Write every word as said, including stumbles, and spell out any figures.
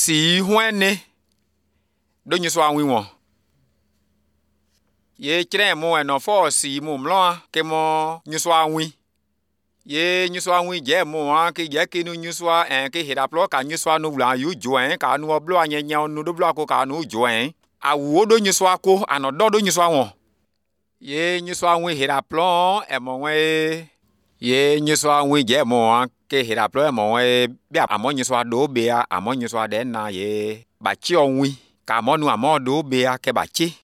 si huene do nyuswa wi won ye kire mo no fo si mo mlo ke mo nyuswa wi ye nyuswa wi je mo an ke je ke nu nyuswa en ke hira plo ka nyuswa no bla yu jo en ka nu oblo anyanya nu do bla ko ka nu jo en awo do nyuswa ko anodo do nyuswa won ye nyuswa wi hira plo e mo we ye nyuswa wi je mo an ke hira plo e mo we bi amo nyuswa do be a amo nyuswa de na ye ba chi onwi ka mo nu amo do be a ke ba chi